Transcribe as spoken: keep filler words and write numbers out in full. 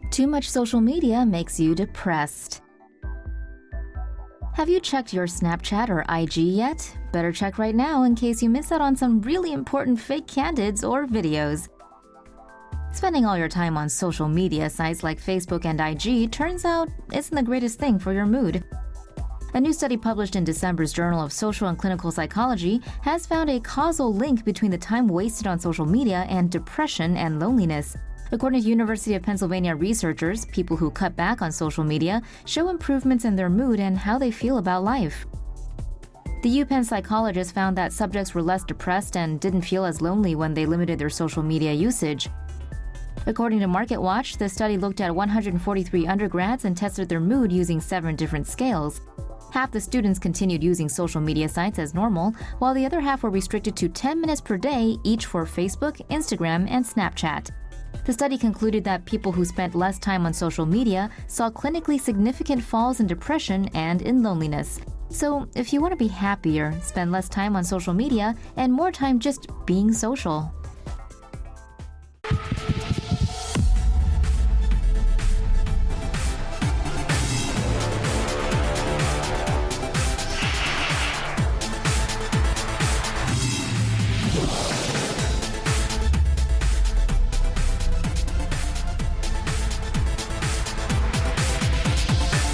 Too much social media makes you depressed. Have you checked your Snapchat or I G yet? Better check right now in case you miss out on some really important fake candids or videos. Spending all your time on social media sites like Facebook and I G turns out isn't the greatest thing for your mood. A new study published in December's Journal of Social and Clinical Psychology has found a causal link between the time wasted on social media and depression and loneliness. According to University of Pennsylvania researchers, people who cut back on social media show improvements in their mood and how they feel about life. The UPenn psychologist found that subjects were less depressed and didn't feel as lonely when they limited their social media usage. According to MarketWatch, the study looked at one hundred forty-three undergrads and tested their mood using seven different scales. Half the students continued using social media sites as normal, while the other half were restricted to ten minutes per day, each for Facebook, Instagram, and Snapchat. The study concluded that people who spent less time on social media saw clinically significant falls in depression and in loneliness. So, if you want to be happier, spend less time on social media and more time just being social.